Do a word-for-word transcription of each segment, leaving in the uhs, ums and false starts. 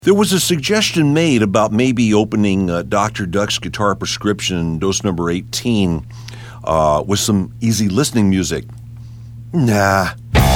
There was a suggestion made about maybe opening uh, Doctor Duck's Guitar Prescription, dose number eighteen, uh, with some easy listening music. Nah.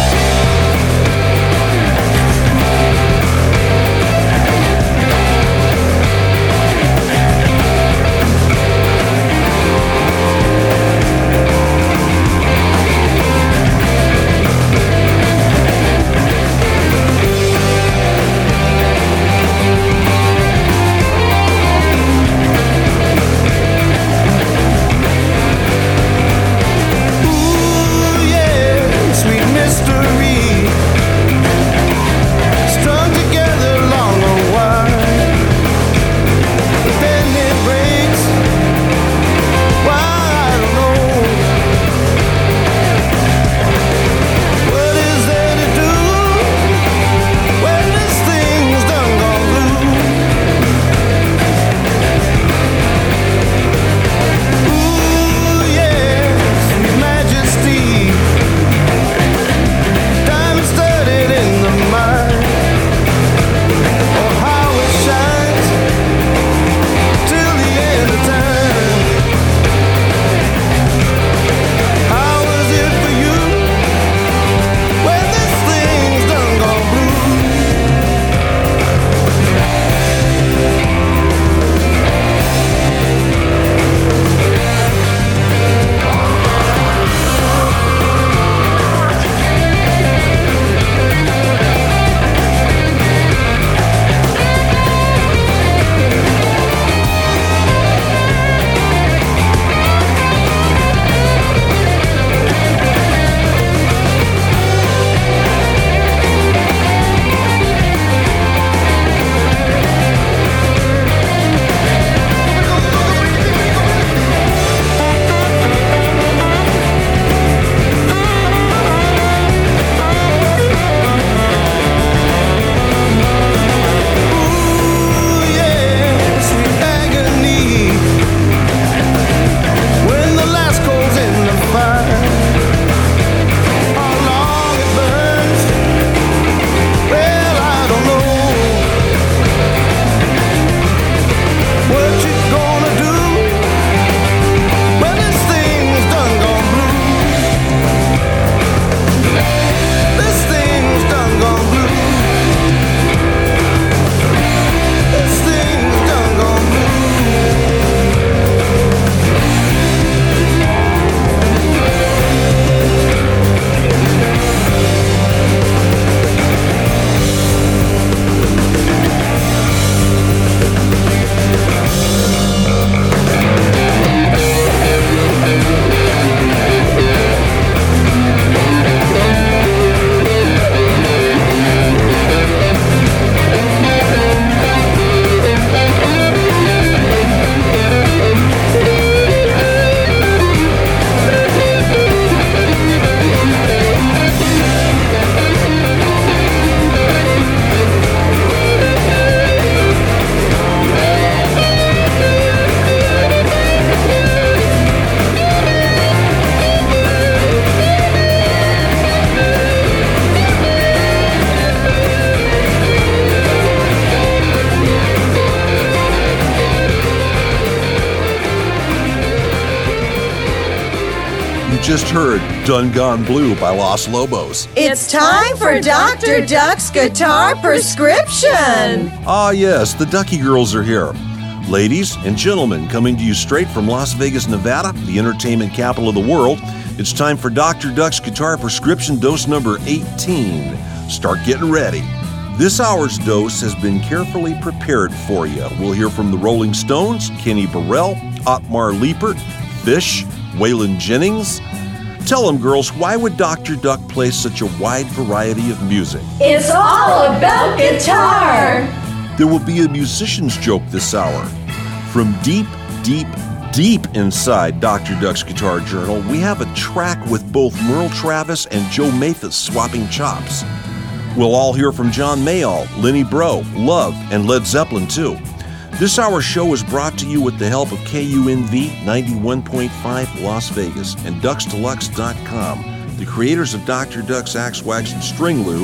Just heard Done Gone Blue by Los Lobos. It's time for Doctor Duck's Guitar Prescription. Ah, yes, the Ducky Girls are here. Ladies and gentlemen, coming to you straight from Las Vegas, Nevada, the entertainment capital of the world, it's time for Doctor Duck's Guitar Prescription, dose number eighteen. Start getting ready. This hour's dose has been carefully prepared for you. We'll hear from the Rolling Stones, Kenny Burrell, Otmar Liepert, Fish, Waylon Jennings. Tell them, girls, why would Doctor Duck play such a wide variety of music? It's all about guitar! There will be a musician's joke this hour. From deep, deep, deep inside Doctor Duck's Guitar Journal, we have a track with both Merle Travis and Joe Mathis swapping chops. We'll all hear from John Mayall, Lenny Breau, Love, and Led Zeppelin, too. This hour's show is brought to you with the help of K U N V ninety-one point five Las Vegas and Ducks Deluxe dot com, the creators of Doctor Duck's Axe Wax and String Lube,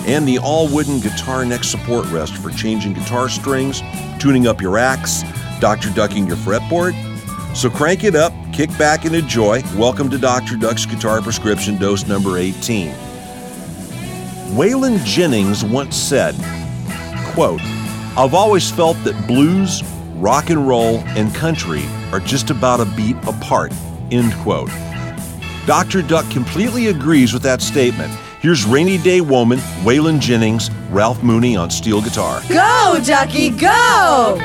and the all-wooden guitar neck support rest for changing guitar strings, tuning up your axe, Doctor Ducking your fretboard. So crank it up, kick back and enjoy. Welcome to Doctor Duck's Guitar Prescription dose number eighteen. Waylon Jennings once said, quote, "I've always felt that blues, rock and roll, and country are just about a beat apart," end quote. Doctor Duck completely agrees with that statement. Here's Rainy Day Woman, Waylon Jennings, Ralph Mooney on steel guitar. Go, Ducky, go!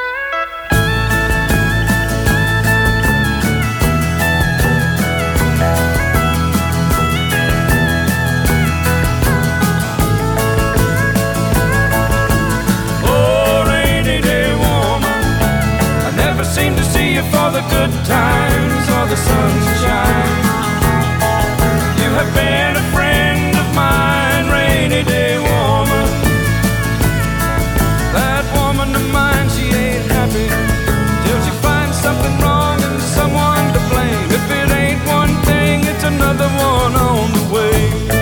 Oh, rainy day woman, I never seem to see you for the good times or the sunshine. You have been a friend of mine, rainy day woman. That woman of mine, she ain't happy till she finds something wrong and someone to blame. If it ain't one thing, it's another one on the way.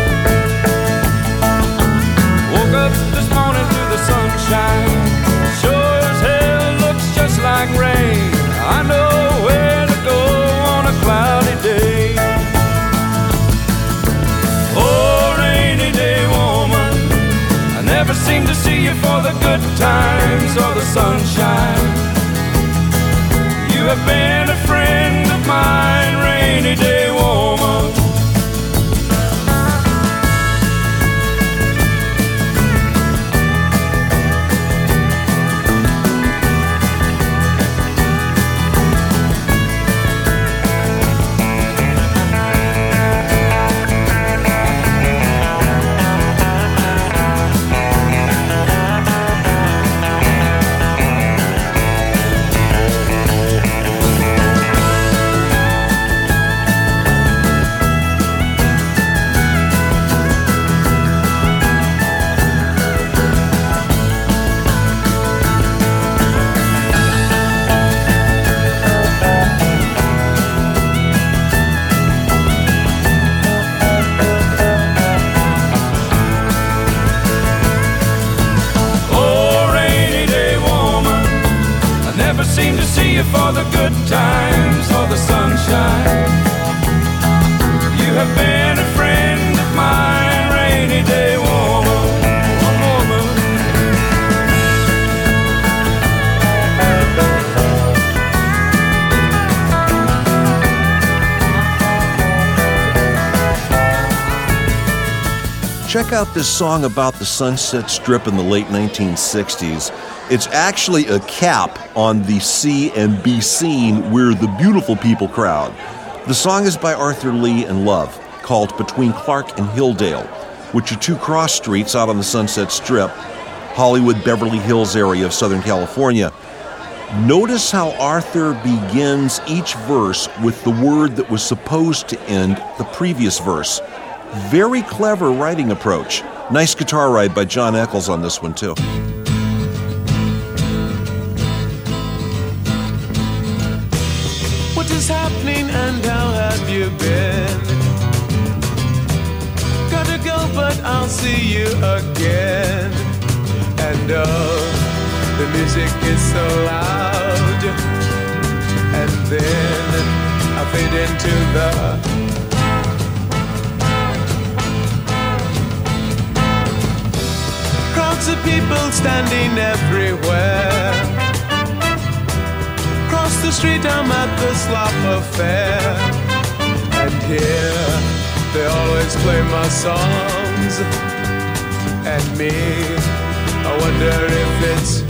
Woke up this morning to the sunshine, sure as hell looks just like rain. I know where to go on a cloudy day. Never seem to see you for the good times or the sunshine. You have been a friend of mine, rainy day woman. Seem to see you for the good times or the sunshine. You have been a friend of mine, rainy day woman, woman. Check out this song about the Sunset Strip in the late nineteen sixties. It's actually a cap on the C and B scene where the beautiful people crowd. The song is by Arthur Lee and Love, called Between Clark and Hilldale, which are two cross streets out on the Sunset Strip, Hollywood, Beverly Hills area of Southern California. Notice how Arthur begins each verse with the word that was supposed to end the previous verse. Very clever writing approach. Nice guitar ride by John Eccles on this one, too. What is happening and how have you been? Gotta go, but I'll see you again. And oh, the music is so loud. And then I fade into the crowds of people standing everywhere. Across the street I'm at the Slop Affair, and here they always play my songs. And me, I wonder if it's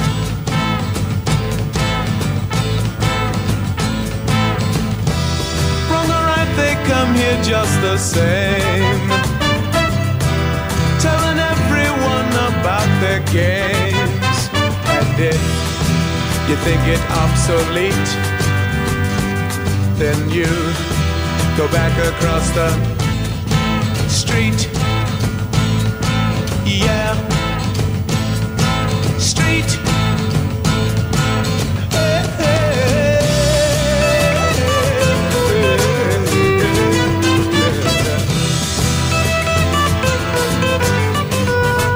wrong or right, they come here just the same, telling everyone about their games. And if you think it obsolete, then you go back across the street. Yeah, street. Hey, hey, hey, hey.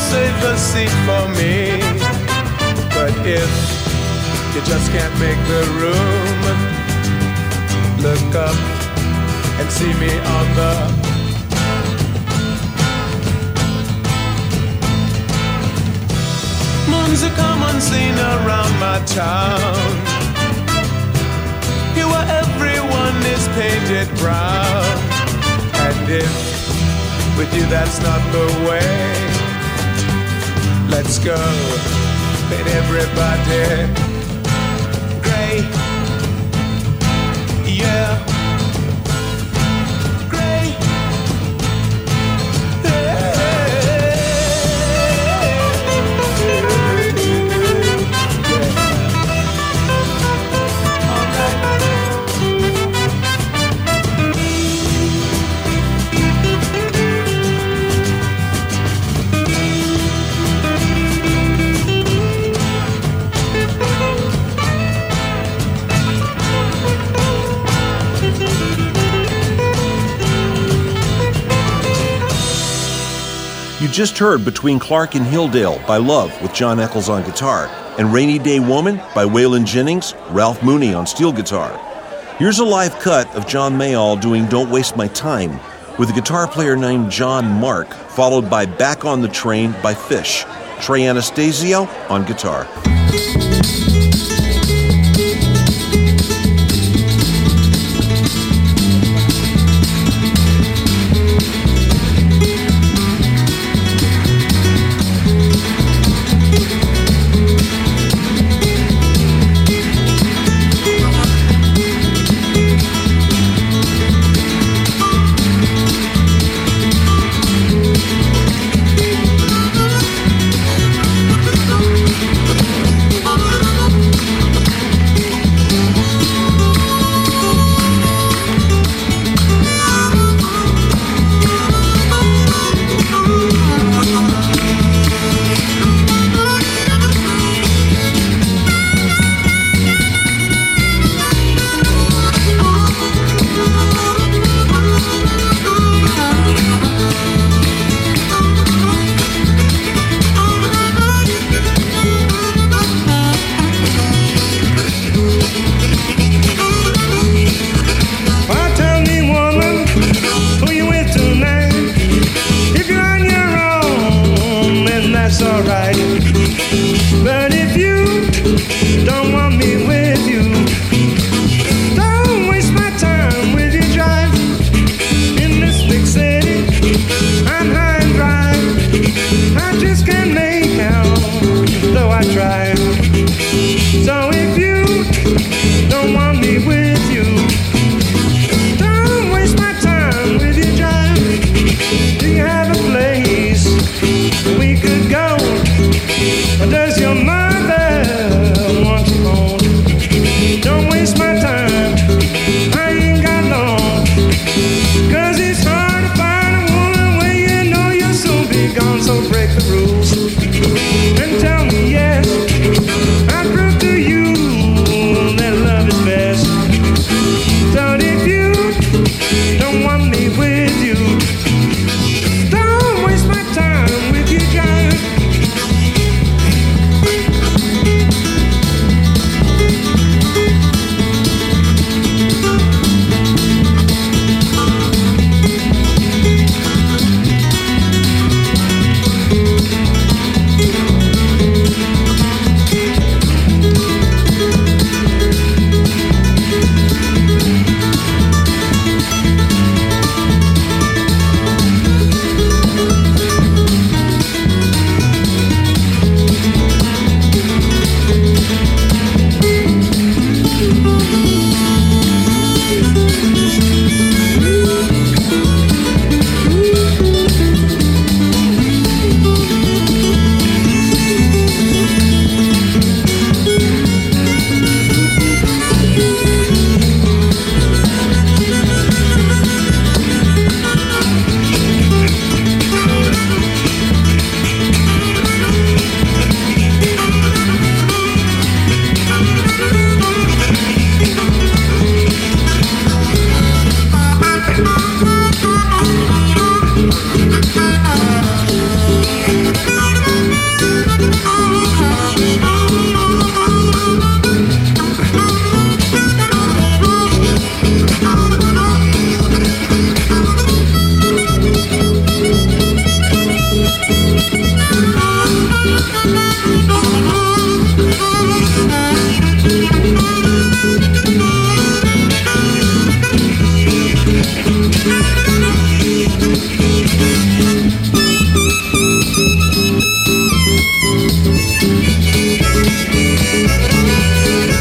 save a seat for me. But if you just can't make the room, look up and see me on the moon's a common scene around my town. Here where everyone is painted brown. And if with you that's not the way, let's go, paint everybody gray. Yeah. You just heard Between Clark and Hilldale by Love with John Eccles on guitar, and Rainy Day Woman by Waylon Jennings, Ralph Mooney on steel guitar. Here's a live cut of John Mayall doing Don't Waste My Time with a guitar player named John Mark, followed by Back on the Train by Fish. Trey Anastasio on guitar. Does your mother want you home?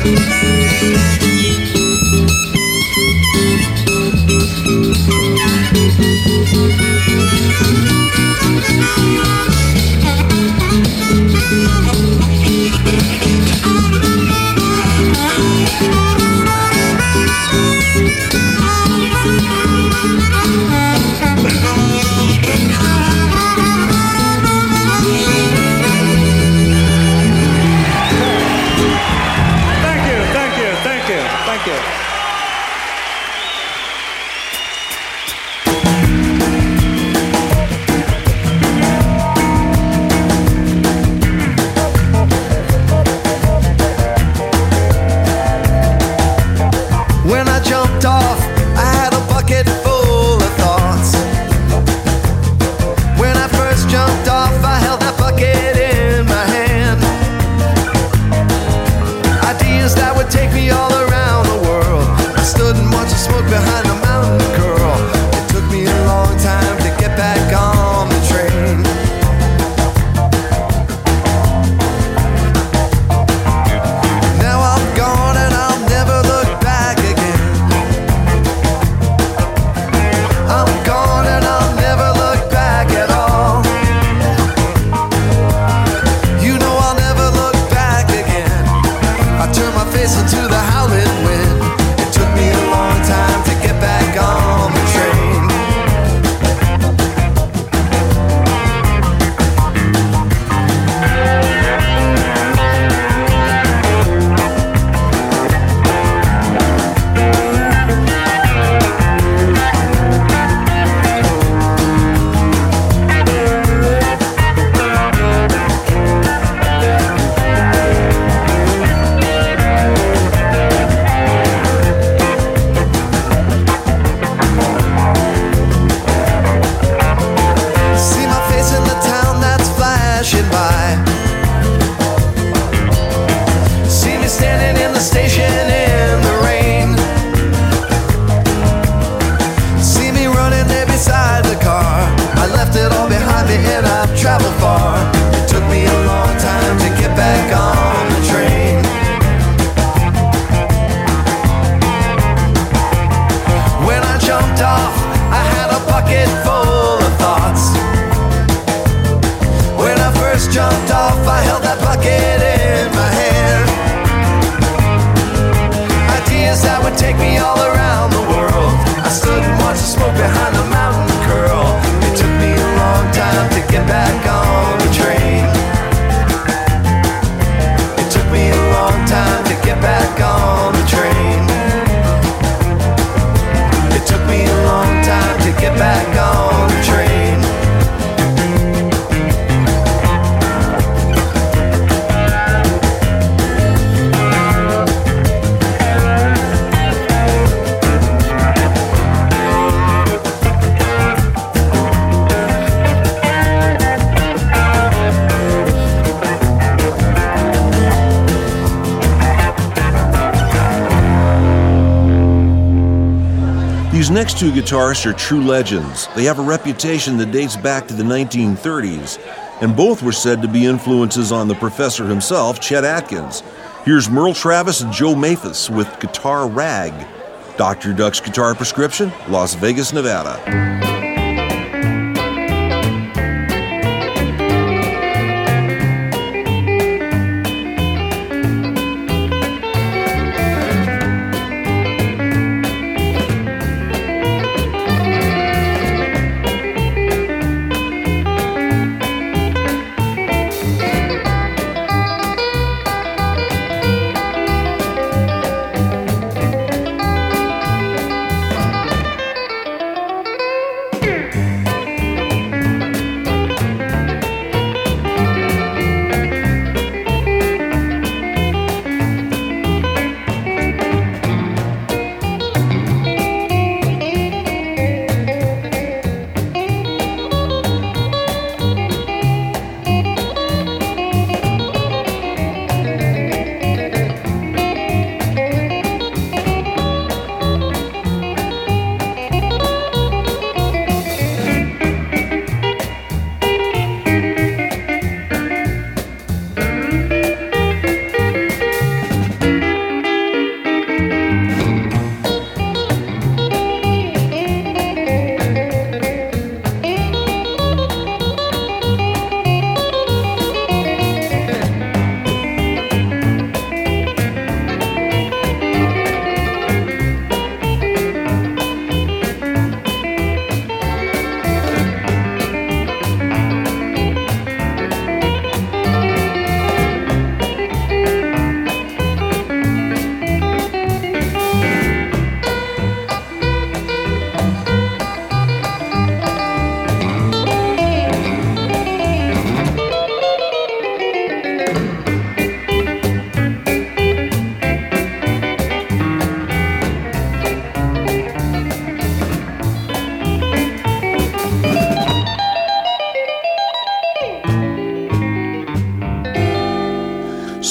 These next two guitarists are true legends. They have a reputation that dates back to the nineteen thirties, and both were said to be influences on the professor himself, Chet Atkins. Here's Merle Travis and Joe Mathis with Guitar Rag. Doctor Duck's Guitar Prescription, Las Vegas, Nevada.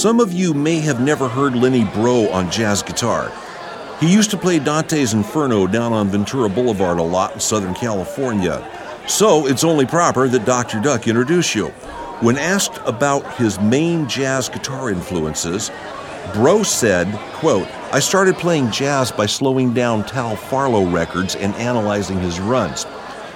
Some of you may have never heard Lenny Breau on jazz guitar. He used to play Dante's Inferno down on Ventura Boulevard a lot in Southern California. So it's only proper that Doctor Duck introduce you. When asked about his main jazz guitar influences, Breau said, quote, "I started playing jazz by slowing down Tal Farlow records and analyzing his runs."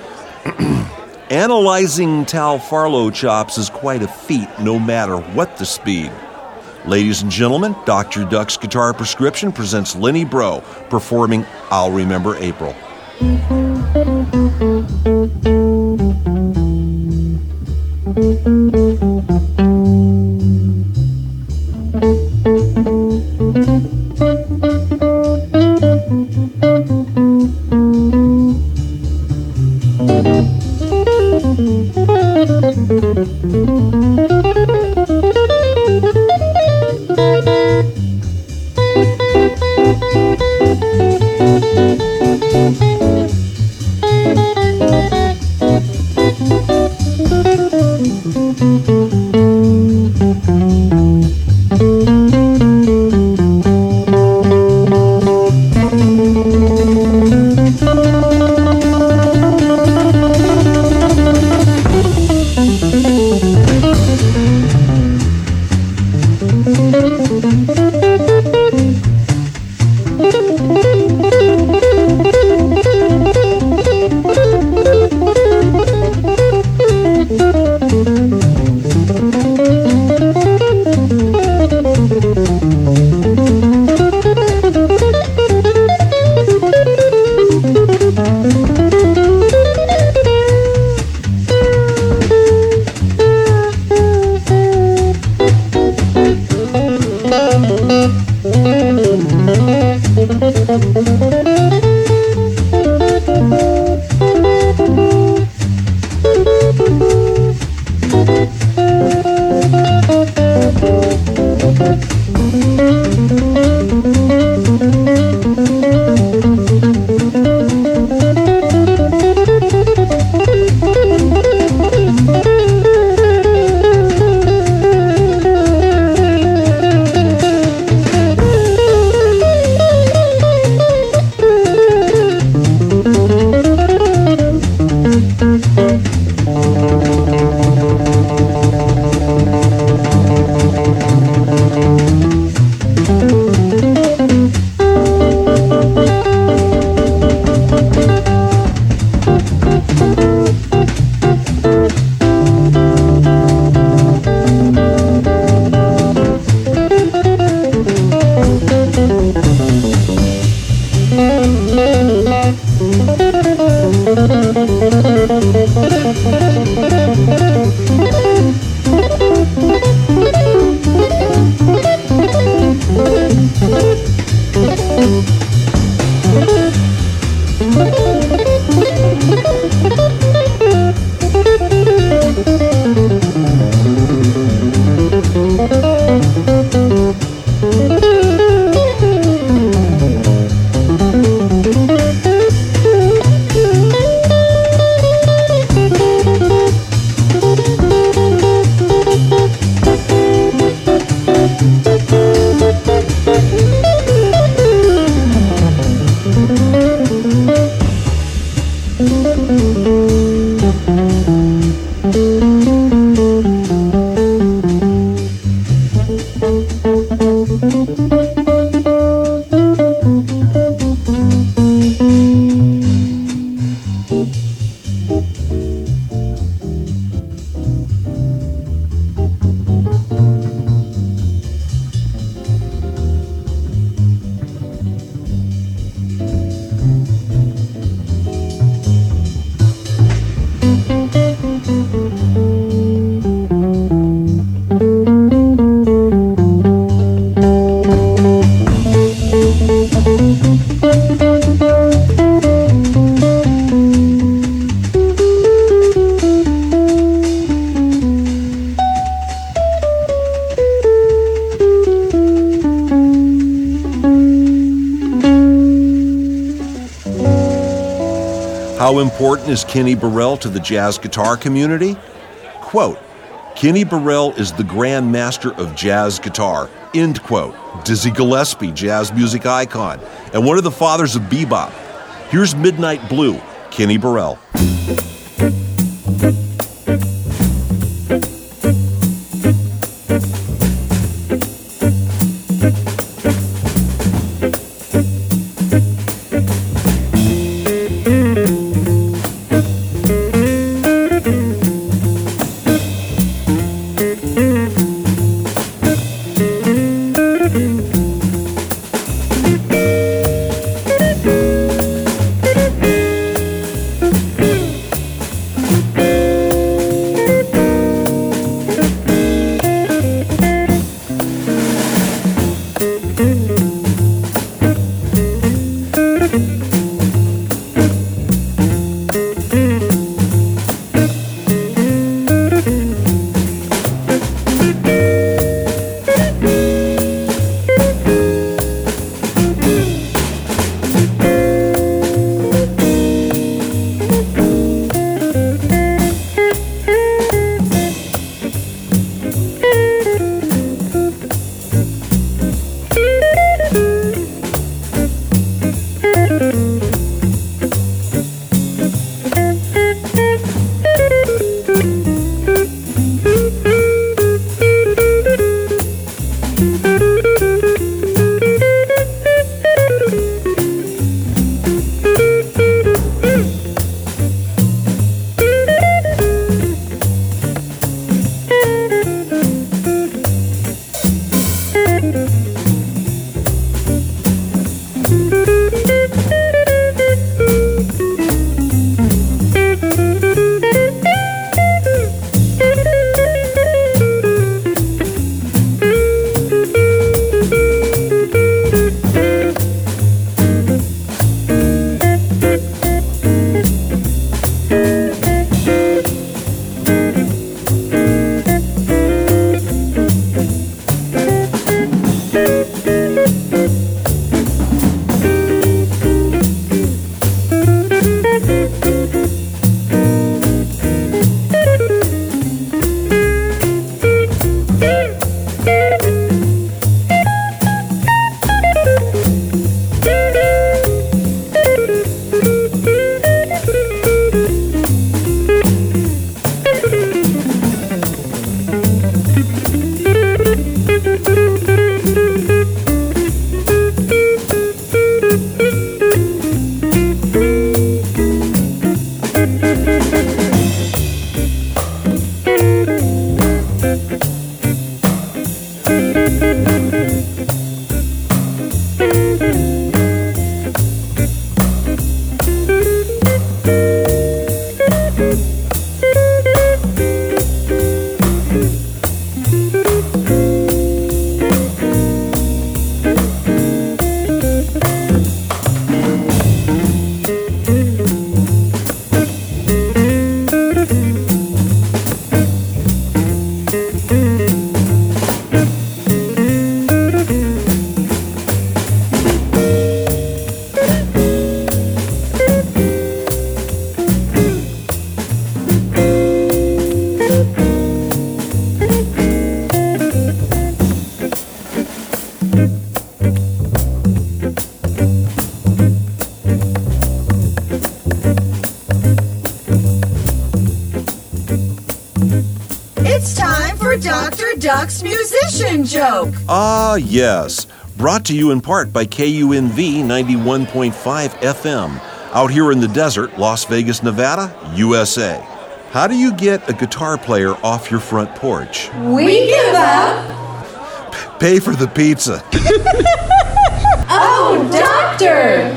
Analyzing Tal Farlow chops is quite a feat, no matter what the speed. Ladies and gentlemen, Doctor Duck's Guitar Prescription presents Lenny Breau performing I'll Remember April. How important is Kenny Burrell to the jazz guitar community? Quote, Kenny Burrell is the grand master of jazz guitar, end quote. Dizzy Gillespie, jazz music icon, and one of the fathers of bebop. Here's Midnight Blue, Kenny Burrell. Doctor Duck's musician joke. Ah, yes. Brought to you in part by K U N V ninety-one point five F M, out here in the desert, Las Vegas, Nevada, U S A. How do you get a guitar player off your front porch? We give up. P- pay for the pizza. Oh, doctor!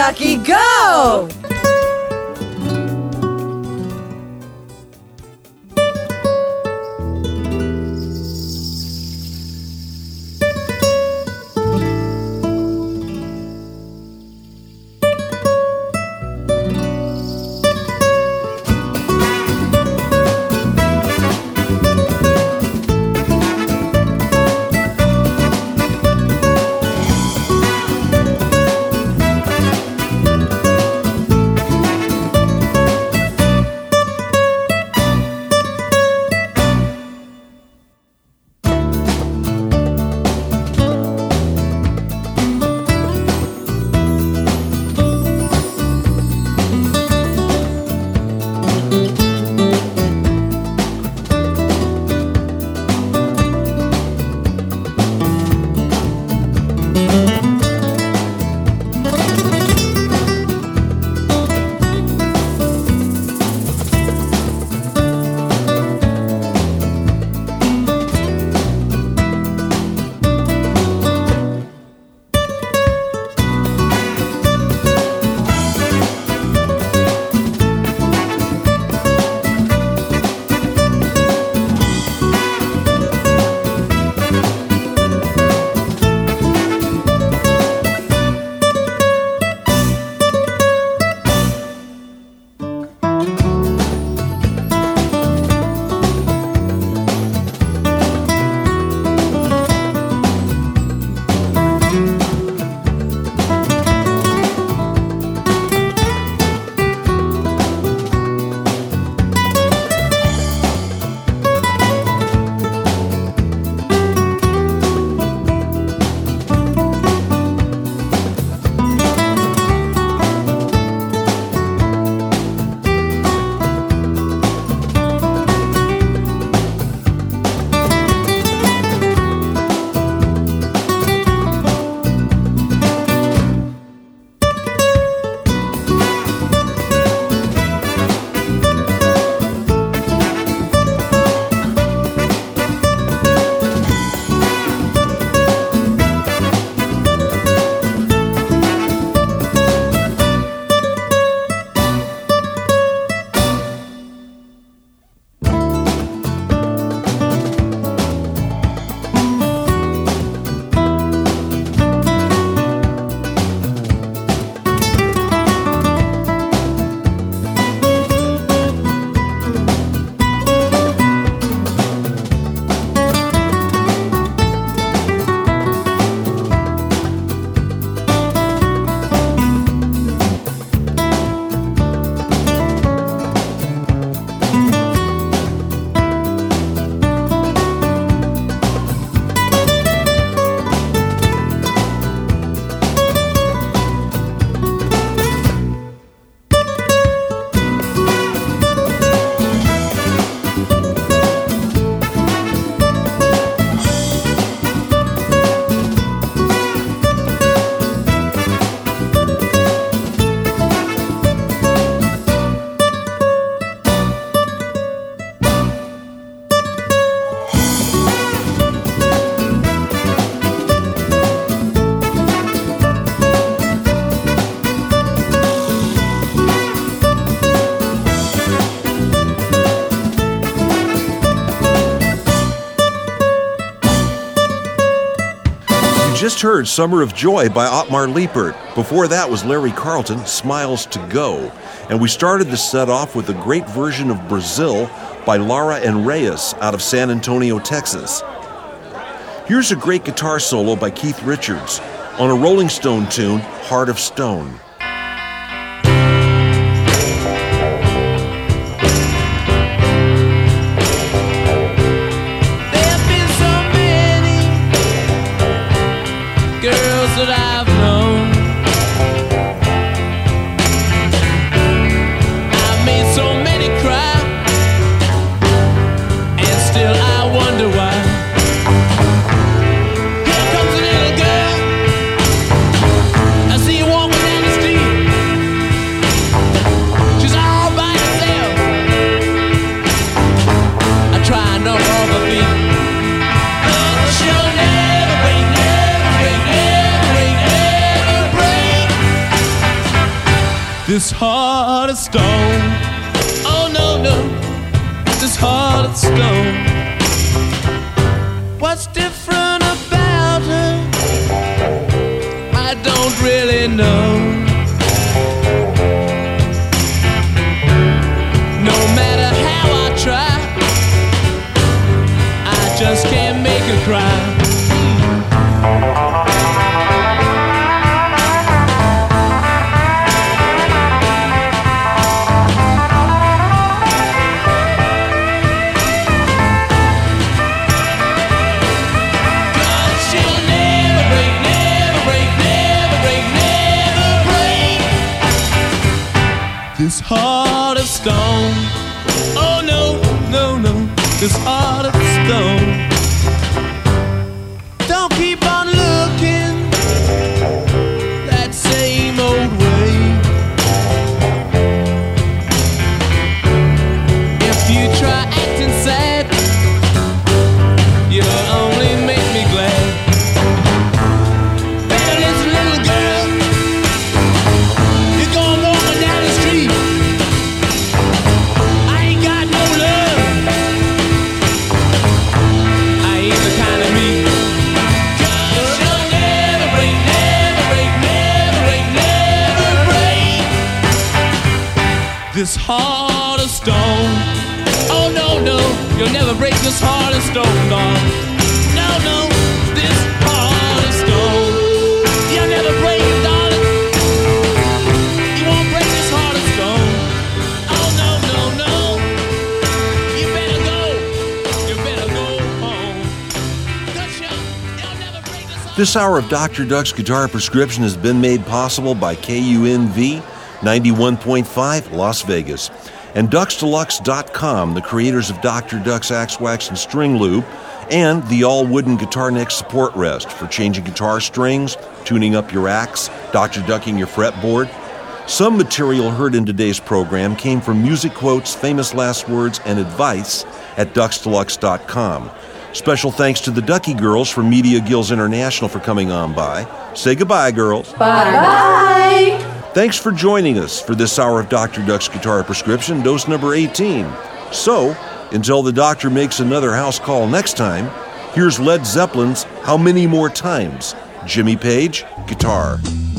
Ducky, go! just heard Summer of Joy by Otmar Liepert. Before that was Larry Carlton, Smiles to Go. And we started the set off with a great version of Brazil by Lara and Reyes out of San Antonio, Texas. Here's a great guitar solo by Keith Richards on a Rolling Stone tune, Heart of Stone. Here comes a little girl. I see you walking down the street. this heart of stone. Oh no, no, this heart of stone. What's different about her? I don't really know. No matter how I try, I just can't make her cry. This heart of stone. Oh no, no, no, this heart of stone. Don't keep on looking that same old way. If you try acting sad, you'll only make me glad. Better listen, little girl, you're gonna walk me down the street. I ain't got no love, I ain't the kind of me. 'Cause you'll never break, never break, never break, never break this heart of stone. Oh no, no, you'll never break this heart of stone, darling. No, no, this heart of stone. You'll never break it, darling. You won't break this heart of stone. Oh no, no, no. You better go. You better go home. 'Cause you'll, you'll never break this heart. This hour of Doctor Duck's Guitar Prescription has been made possible by K U N V ninety-one point five Las Vegas and Dux Deluxe dot com, the creators of Doctor Duck's Axe Wax and String Lube, and the all-wooden guitar neck support rest for changing guitar strings, tuning up your axe, Doctor Ducking your fretboard. Some material heard in today's program came from music quotes, famous last words, and advice at Dux Deluxe dot com. Special thanks to the Ducky Girls from Media Guilds International for coming on by. Say goodbye, girls. Bye-bye. Thanks for joining us for this hour of Doctor Duck's Guitar Prescription, dose number eighteen. So, until the doctor makes another house call next time, here's Led Zeppelin's How Many More Times? Jimmy Page, guitar.